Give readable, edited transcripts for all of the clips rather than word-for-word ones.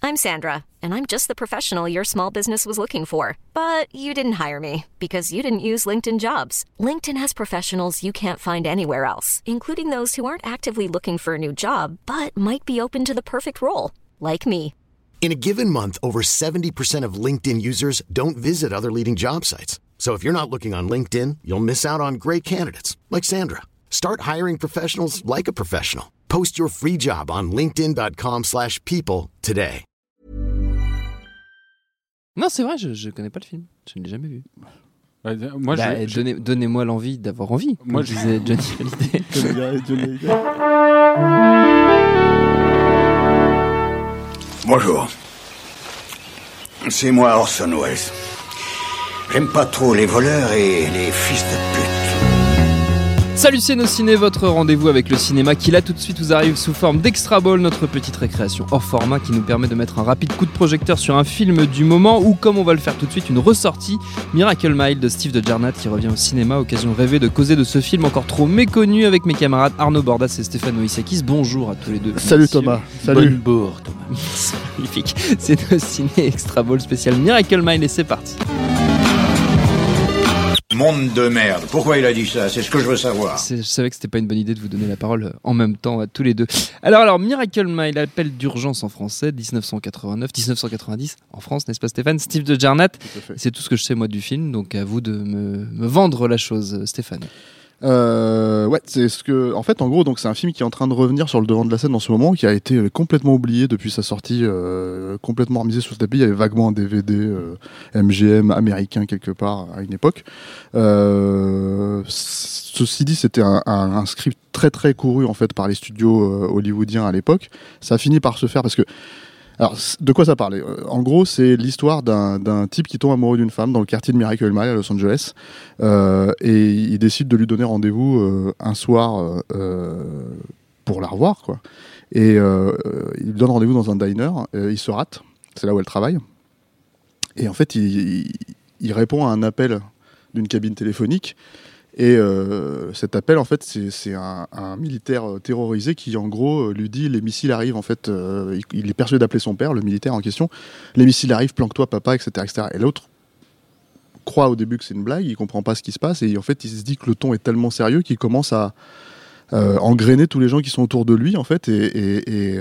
I'm Sandra, and I'm just the professional your small business was looking for. But you didn't hire me because you didn't use LinkedIn Jobs. LinkedIn has professionals you can't find anywhere else, including those who aren't actively looking for a new job, but might be open to the perfect role, like me. In a given month, over 70% of LinkedIn users don't visit other leading job sites. So if you're not looking on LinkedIn, you'll miss out on great candidates like Sandra. Start hiring professionals like a professional. Post your free job on linkedin.com/people today. Non, c'est vrai, je connais pas le film. Je ne l'ai jamais vu. Moi, donnez-moi l'envie d'avoir envie. Moi, je disais Johnny Hallyday. Bonjour. C'est moi Orson Welles. J'aime pas trop les voleurs et les fils de pute. Salut c'est Nos Ciné, votre rendez-vous avec le cinéma qui là tout de suite vous arrive sous forme d'Extra Ball, notre petite récréation hors format qui nous permet de mettre un rapide coup de projecteur sur un film du moment ou comme on va le faire tout de suite, une ressortie, Miracle Mile de Steve de Jarnatt qui revient au cinéma, occasion rêvée de causer de ce film encore trop méconnu avec mes camarades Arnaud Bordas et Stéphane Moïsakis. Bonjour à tous les deux. Salut messieurs. Thomas. Salut. Bonjour Thomas. C'est magnifique. C'est Nos Ciné Extra Ball spécial Miracle Mile et c'est parti. Monde de merde. Pourquoi il a dit ça ? C'est ce que je veux savoir. Je savais que c'était pas une bonne idée de vous donner la parole en même temps à tous les deux. Alors Miracle Mile, appel d'urgence en français, 1989-1990 en France, n'est-ce pas Stéphane ? Steve de Jarnatt. C'est tout ce que je sais moi du film, donc à vous de me vendre la chose, Stéphane. Ouais, c'est ce que, en fait, en gros, donc c'est un film qui est en train de revenir sur le devant de la scène en ce moment, qui a été complètement oublié depuis sa sortie, complètement remisé sous le tapis. Il y avait vaguement un DVD MGM américain quelque part à une époque. Ceci dit, c'était un script très très couru en fait par les studios hollywoodiens à l'époque. Ça a fini par se faire parce que. Alors, de quoi ça parlait ? En gros, c'est l'histoire d'un type qui tombe amoureux d'une femme dans le quartier de Miracle Mile à Los Angeles, et il décide de lui donner rendez-vous un soir pour la revoir, quoi. Et il lui donne rendez-vous dans un diner, il se rate, c'est là où elle travaille, et en fait, il répond à un appel d'une cabine téléphonique. Et cet appel, en fait, c'est un militaire terrorisé qui, en gros, lui dit les missiles arrivent. En fait, il est persuadé d'appeler son père, le militaire en question. Les missiles arrivent, planque-toi, papa, etc., etc. Et l'autre croit au début que c'est une blague, il comprend pas ce qui se passe, et en fait, il se dit que le ton est tellement sérieux qu'il commence à engrainer tous les gens qui sont autour de lui, en fait, et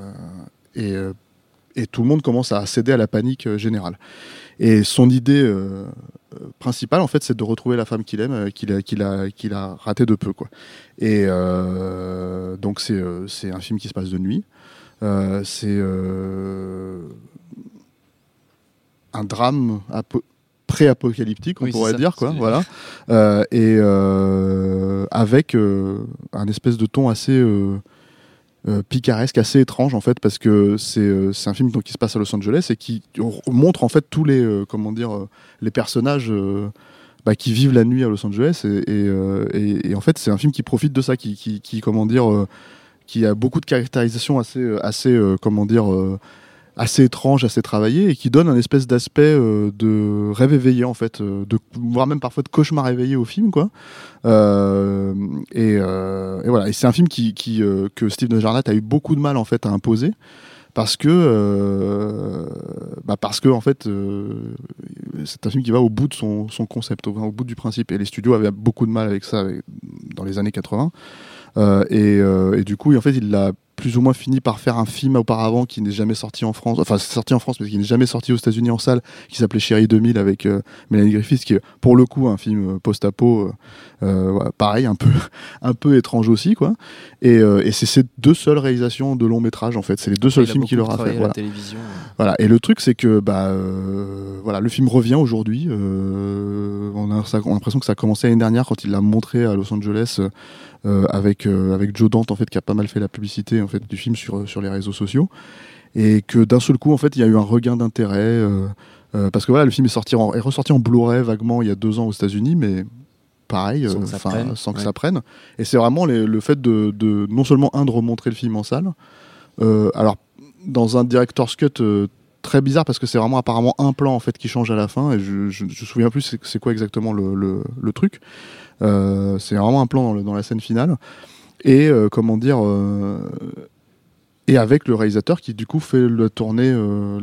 tout le monde commence à céder à la panique générale. Et son idée principale, en fait, c'est de retrouver la femme qu'il aime, qu'il a raté de peu, quoi. Et donc c'est un film qui se passe de nuit. C'est un drame pré-apocalyptique, on pourrait dire, quoi. Voilà. Et avec un espèce de ton assez picaresque, assez étrange en fait, parce que c'est un film donc, qui se passe à Los Angeles et qui montre en fait tous les les personnages qui vivent la nuit à Los Angeles et en fait c'est un film qui profite de ça, qui a beaucoup de caractérisation assez étrange, assez travaillé, et qui donne un espèce d'aspect de rêve éveillé en fait, voire même parfois de cauchemar éveillé au film, quoi. Et voilà. Et c'est un film que Steve de Jarnatt a eu beaucoup de mal en fait à imposer parce que en fait c'est un film qui va au bout de son concept, au bout du principe. Et les studios avaient beaucoup de mal avec ça dans les années 80. Et du coup, en fait, il l'a plus ou moins fini par faire un film auparavant qui n'est jamais sorti en France, enfin c'est sorti en France mais qui n'est jamais sorti aux États-Unis en salle, qui s'appelait Chérie 2000 avec Melanie Griffith, qui est pour le coup un film post-apo, pareil, un peu étrange aussi, quoi. Et c'est ses deux seules réalisations de long métrage en fait, c'est les deux seuls films qu'il aura fait. Voilà. Voilà. Et le truc c'est que voilà, le film revient aujourd'hui. On a l'impression que ça a commencé l'année dernière quand il l'a montré à Los Angeles. Avec Joe Dante en fait, qui a pas mal fait la publicité en fait du film sur les réseaux sociaux, et que d'un seul coup en fait il y a eu un regain d'intérêt parce que voilà, le film est ressorti en Blu-ray vaguement il y a 2 ans aux États-Unis, mais pareil sans que ça prenne. Et c'est vraiment le fait de non seulement de remontrer le film en salle, alors dans un director's cut très bizarre, parce que c'est vraiment apparemment un plan en fait qui change à la fin, et je me souviens plus c'est quoi exactement le truc. C'est vraiment un plan dans la scène finale, et et avec le réalisateur qui du coup fait la tournée. Bon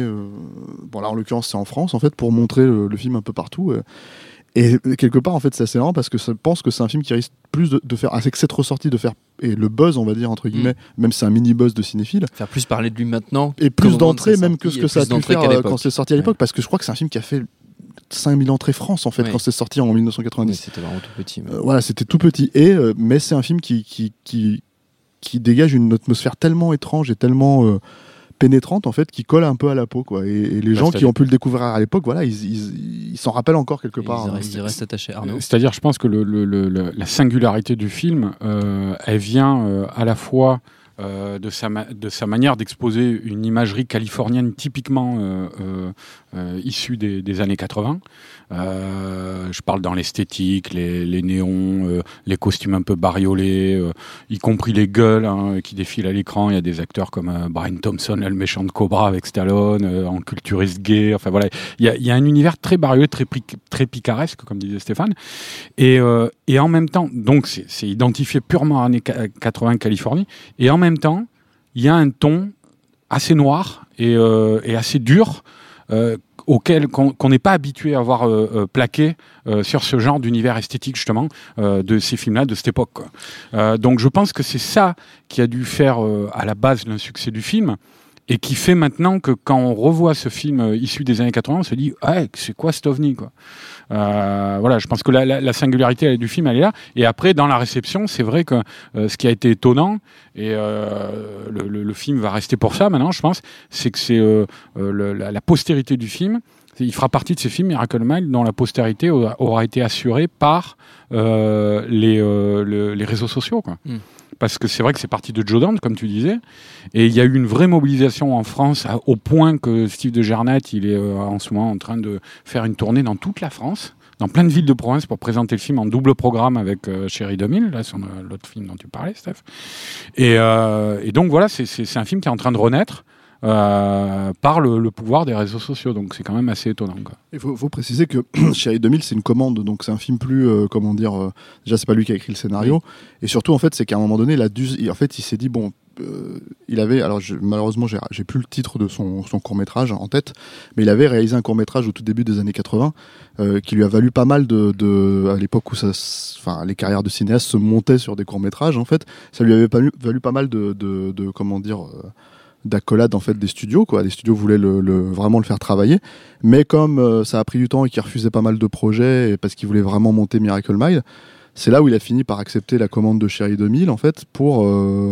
là en l'occurrence c'est en France en fait pour montrer le film un peu partout. Et quelque part en fait c'est assez marrant parce que je pense que c'est un film qui risque plus de faire avec cette ressortie de faire et le buzz on va dire entre guillemets même si c'est un mini buzz de cinéphile faire plus parler de lui maintenant et plus d'entrées même que ce que ça a pu faire quand c'est sorti à l'époque parce que je crois que c'est un film qui a fait 5000 entrées France en fait quand c'est sorti en 1990. C'était vraiment tout petit. Voilà, c'était tout petit mais c'est un film qui dégage une atmosphère tellement étrange et tellement pénétrante en fait qui colle un peu à la peau quoi et les gens qui ont pu le découvrir à l'époque voilà ils s'en rappellent encore quelque part. Ils restent attachés. Arnaud. C'est-à-dire je pense que la singularité du film elle vient à la fois de sa manière d'exposer une imagerie californienne typiquement issue des années 80. Je parle dans l'esthétique, les néons, les costumes un peu bariolés, y compris les gueules qui défilent à l'écran. Il y a des acteurs comme Brian Thompson, le méchant de Cobra avec Stallone, en culturiste gay. Enfin voilà, il y a un univers très bariolé, très picaresque, comme disait Stéphane. Et en même temps, donc c'est identifié purement années 80 Californie. Et en même temps, il y a un ton assez noir et assez dur auquel qu'on n'est pas habitué à voir plaqué sur ce genre d'univers esthétique justement de ces films-là de cette époque quoi. Donc je pense que c'est ça qui a dû faire à la base l'insuccès du film et qui fait maintenant que quand on revoit ce film issu des années 80 on se dit c'est quoi cet ovni quoi. Voilà, je pense que la singularité du film elle est là et après dans la réception c'est vrai que ce qui a été étonnant et le film va rester pour ça maintenant je pense c'est que c'est la postérité du film. Il fera partie de ces films Miracle Mile dont la postérité aura été assurée par les réseaux sociaux quoi. Parce que c'est vrai que c'est parti de Joe Dante, comme tu disais, et il y a eu une vraie mobilisation en France au point que Steve de Jarnac, il est en ce moment en train de faire une tournée dans toute la France, dans plein de villes de province pour présenter le film en double programme avec Chérie 2000, là sur l'autre film dont tu parlais, Steph. Et donc voilà, c'est un film qui est en train de renaître. Par le pouvoir des réseaux sociaux, donc c'est quand même assez étonnant quoi. Il faut préciser que Chérie 2000 c'est une commande, donc c'est un film plus déjà c'est pas lui qui a écrit le scénario et surtout en fait c'est qu'à un moment donné il s'est dit bon il avait malheureusement j'ai plus le titre de son court-métrage en tête mais il avait réalisé un court-métrage au tout début des années 80 qui lui a valu pas mal à l'époque où les carrières de cinéastes se montaient sur des courts-métrages en fait ça lui avait valu pas mal de comment dire d'accolade en fait des studios quoi. Les studios voulaient vraiment le faire travailler mais comme ça a pris du temps et qu'il refusait pas mal de projets et parce qu'il voulait vraiment monter Miracle Mile c'est là où il a fini par accepter la commande de Chérie 2000 en fait pour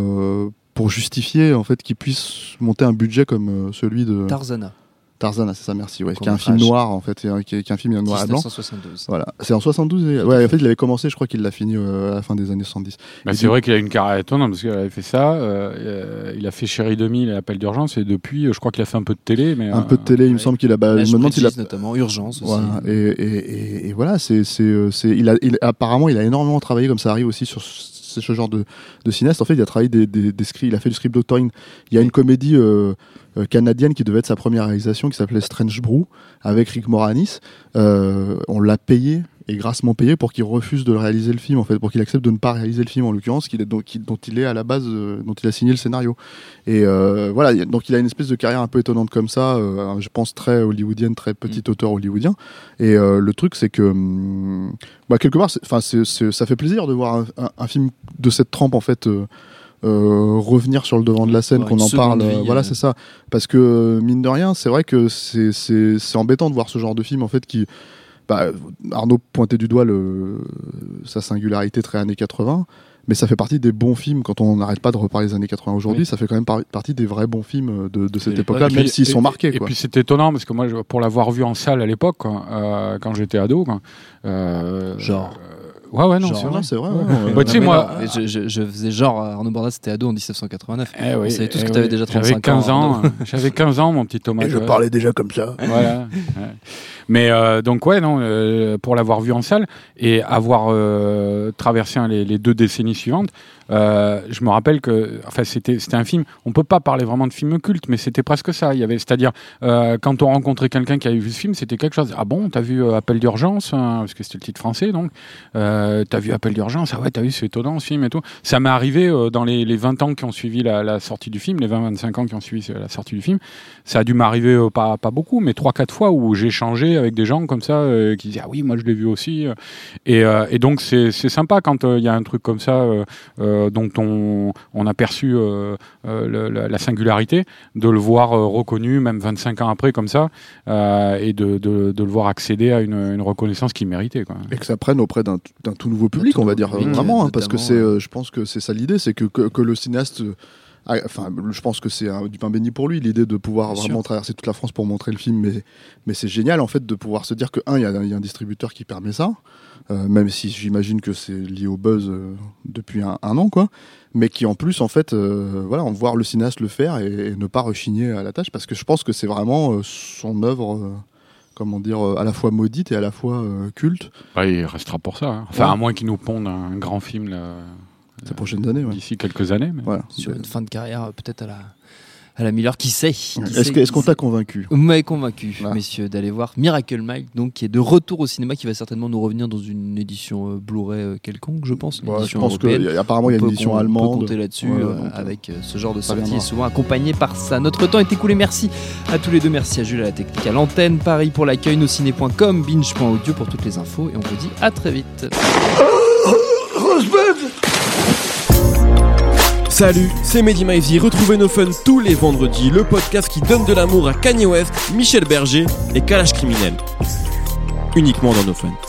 justifier en fait qu'il puisse monter un budget comme celui de Tarzana, c'est ça, merci. Ouais, qui est un film noir en fait, qui est un film noir et blanc. 1972. Voilà, c'est en 72. Ouais, en fait, il avait commencé, je crois qu'il l'a fini à la fin des années 70. C'est vrai qu'il a une carrière étonnante parce qu'il avait fait ça. Il a fait Chérie 2000 et Appel d'urgence et depuis, je crois qu'il a fait un peu de télé, mais un peu de télé. Il me semble qu'il a. Je me demande s'il a notamment Urgence aussi. Voilà, et voilà, apparemment, il a énormément travaillé comme ça arrive aussi sur ce genre de cinéaste. En fait, il a travaillé des scripts. Il a fait du script doctoring. Il y a une comédie canadienne qui devait être sa première réalisation qui s'appelait Strange Brew avec Rick Moranis. On l'a payé et grassement payé pour qu'il refuse de réaliser le film en fait, pour qu'il accepte de ne pas réaliser le film en l'occurrence dont il est à la base dont il a signé le scénario et voilà donc il a une espèce de carrière un peu étonnante comme ça je pense très hollywoodienne, très petit auteur hollywoodien et le truc c'est que quelque part ça fait plaisir de voir un film de cette trempe en fait revenir sur le devant de la scène, qu'on en parle, voilà c'est ça parce que mine de rien c'est vrai que c'est embêtant de voir ce genre de film en fait qui Arnaud pointait du doigt sa singularité très années 80 mais ça fait partie des bons films quand on n'arrête pas de reparler des années 80 aujourd'hui, ça fait quand même partie des vrais bons films de cette époque-là, même s'ils sont marqués. Et puis c'est étonnant parce que moi pour l'avoir vu en salle à l'époque quand j'étais ado Ouais, non, c'est vrai. Tu sais, moi, je faisais genre Arnaud Bordas, c'était ado en 1989. On savait tous que tu avais déjà 35 ans. J'avais 15 ans, mon petit Thomas. Et je parlais déjà comme ça. Voilà. Mais donc ouais, non, pour l'avoir vu en salle et avoir traversé les 2 décennies suivantes, je me rappelle que, enfin, c'était un film. On peut pas parler vraiment de film culte, mais c'était presque ça. C'est-à-dire quand on rencontrait quelqu'un qui avait vu ce film, c'était quelque chose. Ah bon, t'as vu Appel d'urgence, parce que c'était le titre français, donc t'as vu Appel d'urgence. Ah ouais, t'as vu, c'est étonnant ce film et tout. Ça m'est arrivé dans les 20 ans qui ont suivi la sortie du film, les 20-25 ans qui ont suivi la sortie du film. Ça a dû m'arriver pas beaucoup, mais 3-4 fois où j'ai échangé avec des gens comme ça qui disaient ah oui, moi je l'ai vu aussi. Et donc c'est sympa quand il y a un truc comme ça. Dont on a perçu la singularité, de le voir reconnu, même 25 ans après, comme ça, et de le voir accéder à une reconnaissance qu'il méritait, quoi. Et que ça prenne auprès d'un tout nouveau public, on va dire, vraiment, parce que je pense que c'est ça l'idée, c'est que le cinéaste... Enfin, je pense que c'est du pain béni pour lui, l'idée de pouvoir vraiment traverser toute la France pour montrer le film, mais c'est génial en fait de pouvoir se dire que il y a un distributeur qui permet ça, même si j'imagine que c'est lié au buzz depuis un an, quoi, mais qui en plus en fait, voilà, voir le cinéaste le faire et ne pas rechigner à la tâche, parce que je pense que c'est vraiment son œuvre. Comment dire, à la fois maudite et à la fois culte. Ouais, il restera pour ça. Hein. Enfin, à moins qu'il nous ponde un grand film là. Ces prochaines années, d'ici quelques années. Mais... Voilà. Sur une fin de carrière, peut-être à la Miller, qui sait. Est-ce qu'on t'a convaincu ? Vous m'avez convaincu, messieurs, d'aller voir Miracle Mike, donc, qui est de retour au cinéma, qui va certainement nous revenir dans une édition Blu-ray quelconque, je pense. Je pense qu'apparemment, il y a une édition allemande. On peut compter là-dessus, avec ce genre de sortie, souvent accompagné par ça. Notre temps est écoulé. Merci à tous les deux. Merci à Jules à la technique, à l'antenne. Pareil pour l'accueil, nosciné.com, binge.audio pour toutes les infos. Et on vous dit à très vite. Salut, c'est Mehdi Maizy. Retrouvez No Fun tous les vendredis, le podcast qui donne de l'amour à Kanye West, Michel Berger et Kalash Criminel. Uniquement dans No Fun.